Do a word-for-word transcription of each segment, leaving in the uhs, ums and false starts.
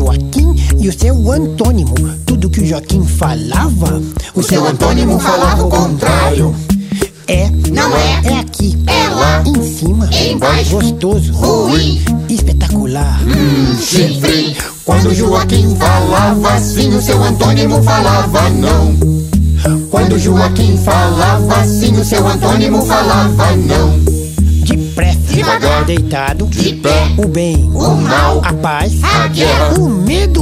Joaquim e o seu antônimo. Tudo que o Joaquim falava, o seu antônimo falava o contrário. É, não é, é aqui, é lá, em cima, embaixo, gostoso, ruim, espetacular, hum, chifre. Quando Joaquim falava sim, o seu antônimo falava não. Quando Joaquim falava sim, o seu antônimo falava não. Depressa, devagar, deitado, de pé, o bem, o mal, a paz, a guerra, o medo.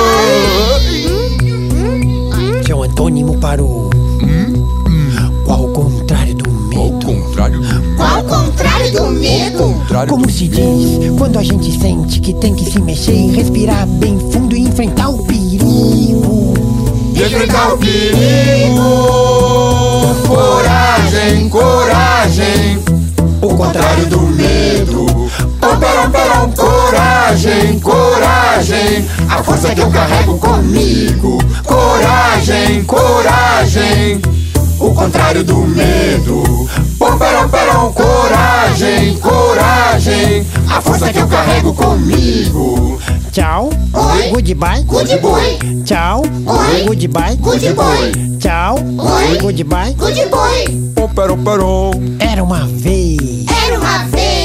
Seu antônimo parou. Qual o contrário do medo? Contrário do... Qual o contrário do medo? Contrário Como do... se diz quando a gente sente que tem que se mexer, respirar bem fundo e enfrentar o perigo. Enfrentar o perigo. Coragem, coragem. O contrário do medo. Oh, perão, perão, coragem, coragem. A força que eu carrego comigo. Coragem, coragem. O contrário do medo. Oh, perão, perão, coragem, coragem. A força que eu carrego comigo. Tchau, oi, goodbye, goodbye. Tchau, oi, goodbye, goodbye. Tchau, oi, goodbye, goodbye. Oh, perão, perão. Era uma vez. Era uma vez.